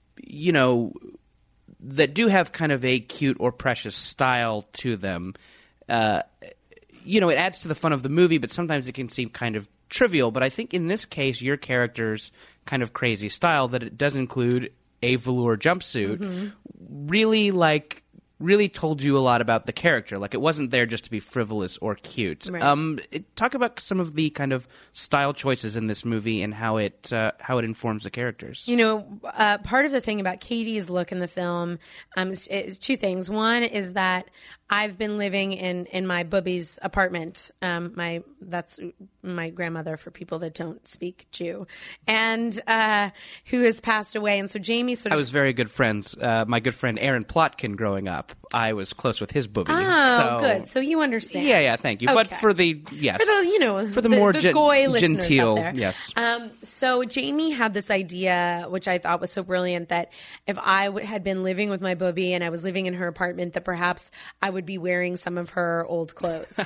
that do have kind of a cute or precious style to them. It adds to the fun of the movie, but sometimes it can seem kind of trivial. But I think in this case, your character's kind of crazy style, that it does include a velour jumpsuit, really told you a lot about the character. Like, it wasn't there just to be frivolous or cute. Right. Talk about some of the kind of style choices in this movie and how it informs the characters. Part of the thing about Katie's look in the film is two things. One is that I've been living in my booby's apartment. That's my grandmother, for people that don't speak Jew, and who has passed away. And so Jamie I was very good friends. My good friend Aaron Plotkin growing up, I was close with his booby. Oh, good. So you understand. Yeah, thank you. Okay. But for the more goy listeners genteel, out there. yes. So Jamie had this idea, which I thought was so brilliant, that if I had been living with my booby and I was living in her apartment, that perhaps I would be wearing some of her old clothes.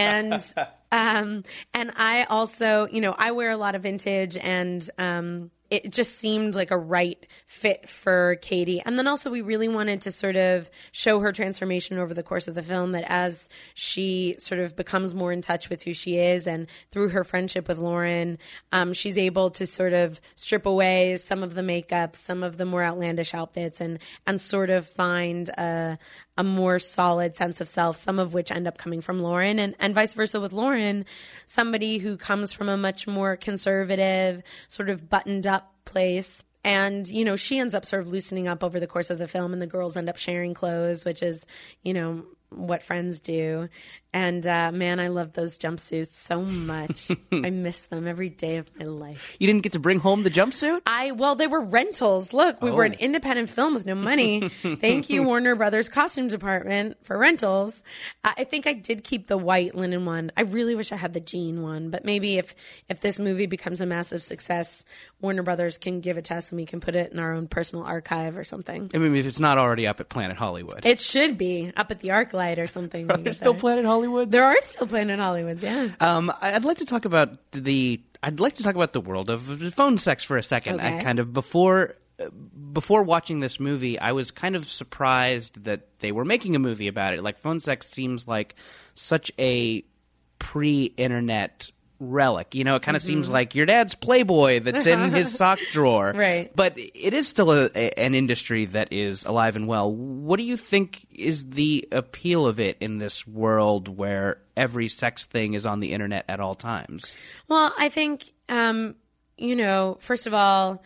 And I also, I wear a lot of vintage, and it just seemed like a right fit for Katie. And then also we really wanted to sort of show her transformation over the course of the film, that as she sort of becomes more in touch with who she is, and through her friendship with Lauren, she's able to sort of strip away some of the makeup, some of the more outlandish outfits, and sort of find a more solid sense of self, some of which end up coming from Lauren, and vice versa with Lauren, somebody who comes from a much more conservative, sort of buttoned up place. And, you know, she ends up sort of loosening up over the course of the film, and the girls end up sharing clothes, which is, you know, what friends do. And man, I love those jumpsuits so much. I miss them every day of my life. You didn't get to bring home the jumpsuit? Well, they were rentals. Look, we were an independent film with no money. Thank you, Warner Brothers Costume Department, for rentals. I think I did keep the white linen one. I really wish I had the jean one, but maybe if this movie becomes a massive success, Warner Brothers can give it to us and we can put it in our own personal archive or something. I mean, if it's not already up at Planet Hollywood. It should be up at the ArcLight or something. There's still Planet Hollywood? There are still Planet Hollywoods, yeah. I'd like to talk about the world of phone sex for a second. Okay. I kind of before watching this movie, I was kind of surprised that they were making a movie about it. Like, phone sex seems like such a pre-internet relic. You know, it kind of seems like your dad's Playboy that's in his sock drawer. Right. But it is still an industry that is alive and well. What do you think is the appeal of it in this world where every sex thing is on the internet at all times? Well, I think, you know, first of all,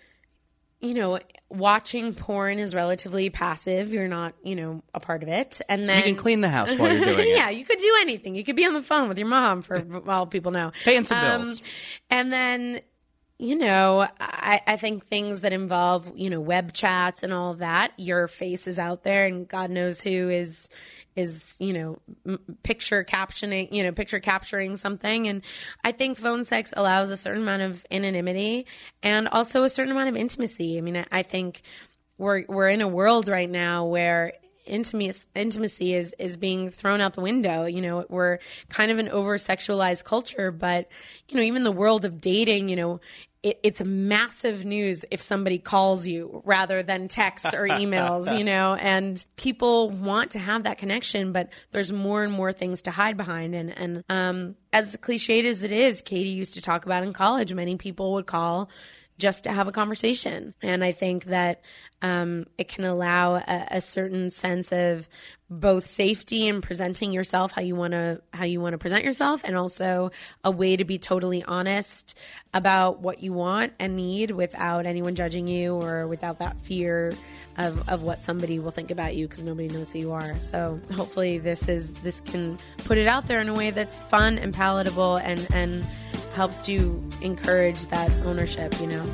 you know, watching porn is relatively passive. You're not, you know, a part of it. And then you can clean the house while you're doing it. Yeah, you could do anything. You could be on the phone with your mom, for all people know. Paying some bills. And then, you know, I think things that involve, you know, web chats and all of that, your face is out there, and God knows who is you know, picture capturing something. And I think phone sex allows a certain amount of anonymity and also a certain amount of intimacy. I mean, I think we're in a world right now where intimacy is being thrown out the window. You know, we're kind of an over-sexualized culture, but, you know, even the world of dating, you know, it's massive news if somebody calls you rather than texts or emails, you know, and people want to have that connection, but there's more and more things to hide behind. And as cliched as it is, Katie used to talk about in college, many people would call just to have a conversation. And I think that it can allow a certain sense of both safety in presenting yourself how you want to present yourself, and also a way to be totally honest about what you want and need without anyone judging you or without that fear of what somebody will think about you, because nobody knows who you are. So hopefully this can put it out there in a way that's fun and palatable and helps to encourage that ownership, you know.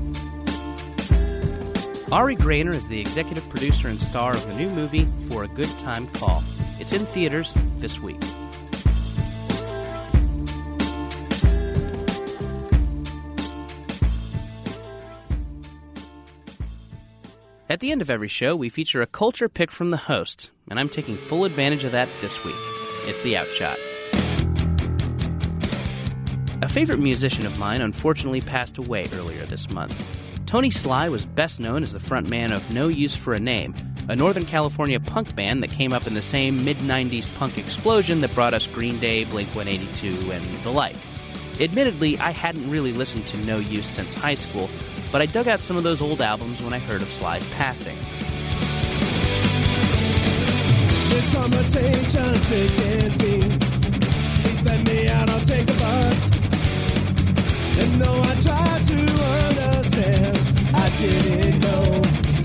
Ari Grainer is the executive producer and star of the new movie For a Good Time Call. It's in theaters this week. At the end of every show, we feature a culture pick from the host, and I'm taking full advantage of that this week. It's The Outshot. A favorite musician of mine unfortunately passed away earlier this month. Tony Sly was best known as the frontman of No Use for a Name, a Northern California punk band that came up in the same mid-90s punk explosion that brought us Green Day, Blink-182, and the like. Admittedly, I hadn't really listened to No Use since high school, but I dug out some of those old albums when I heard of Sly's passing. This conversation sickens me. Please let me out, I'll take the bus. And though I tried to understand, I didn't know.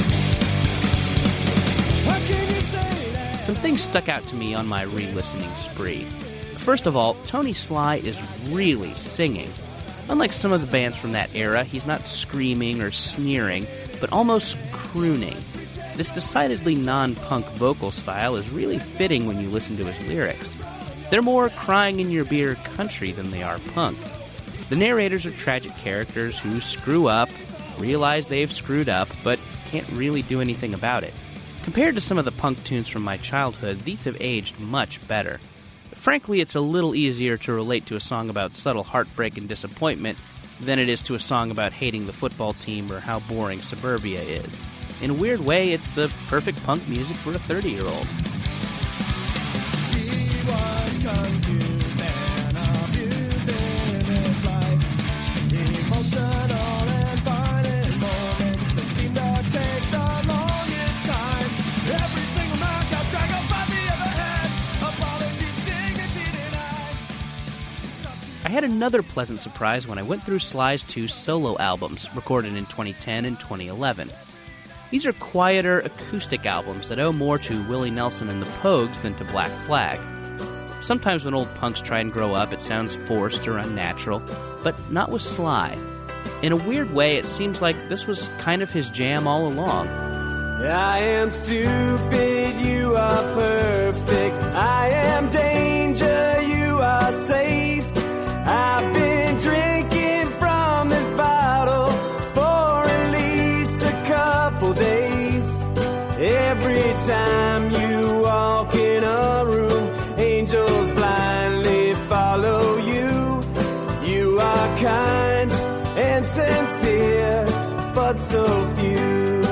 How can you say that? Some things stuck out to me on my re-listening spree. First of all, Tony Sly is really singing. Unlike some of the bands from that era, he's not screaming or sneering, but almost crooning. This decidedly non-punk vocal style is really fitting when you listen to his lyrics. They're more crying-in-your-beer country than they are punk. The narrators are tragic characters who screw up, realize they've screwed up, but can't really do anything about it. Compared to some of the punk tunes from my childhood, these have aged much better. Frankly, it's a little easier to relate to a song about subtle heartbreak and disappointment than it is to a song about hating the football team or how boring suburbia is. In a weird way, it's the perfect punk music for a 30-year-old. She was confused and abused in his life. Emotional and violent moments that seem to take the longest time. Every single knockout drag up by the other head. Apologies, dignity denied. I had another pleasant surprise when I went through Sly's 2 solo albums, recorded in 2010 and 2011. These are quieter, acoustic albums that owe more to Willie Nelson and the Pogues than to Black Flag. Sometimes when old punks try and grow up, it sounds forced or unnatural, but not with Sly. In a weird way, it seems like this was kind of his jam all along. I am stupid, you are perfect. I am danger, you are safe. I've been drinking from this bottle for at least a couple days. Every time you walk in a room, angels blindly follow you. You are kind and sincere, but so few.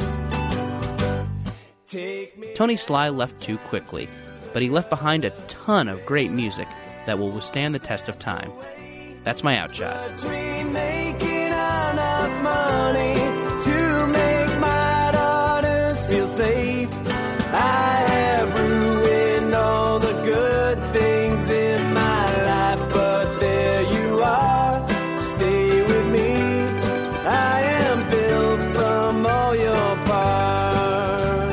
Tony Sly left too quickly, but he left behind a ton of great music that will withstand the test of time. That's my outshot. Between making enough money to make my daughters feel safe, I have ruined all the good things in my life, but there you are, stay with me. I am built from all your parts,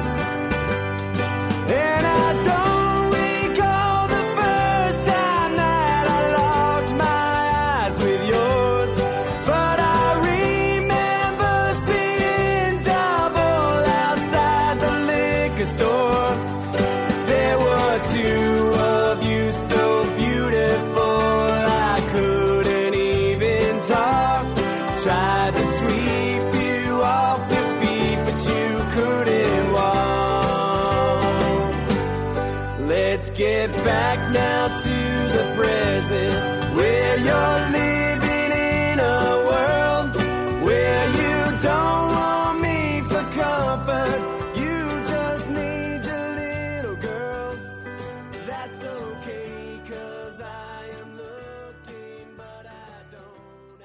and I don't recall the first time that I locked my eyes with yours, but I remember seeing double outside the liquor store. There were two of you so beautiful I couldn't even talk. Tried to sweep you off your feet, but you couldn't walk. Let's get back now to the present, where you're living in a world where you don't want me for comfort. You just need your little girls. That's okay, 'cause I am looking, but I don't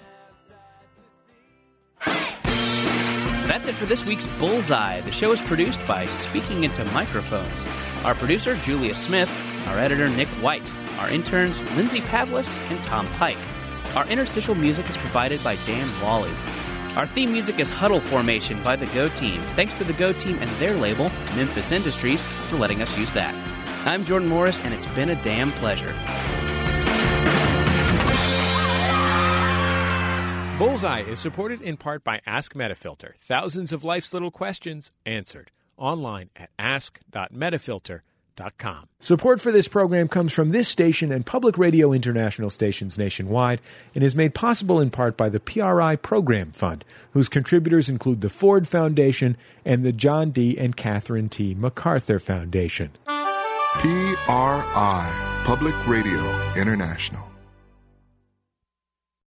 have sight to see. That's it for this week's Bullseye. The show is produced by Speaking Into Microphones. Our producer, Julia Smith. Our editor, Nick White. Our interns, Lindsay Pavlis and Tom Pike. Our interstitial music is provided by Dan Wally. Our theme music is Huddle Formation by the Go Team. Thanks to the Go Team and their label, Memphis Industries, for letting us use that. I'm Jordan Morris, and it's been a damn pleasure. Bullseye is supported in part by Ask Metafilter. Thousands of life's little questions answered. Online at ask.metafilter.com. Support for this program comes from this station and Public Radio International stations nationwide and is made possible in part by the PRI Program Fund, whose contributors include the Ford Foundation and the John D. and Catherine T. MacArthur Foundation. PRI, Public Radio International.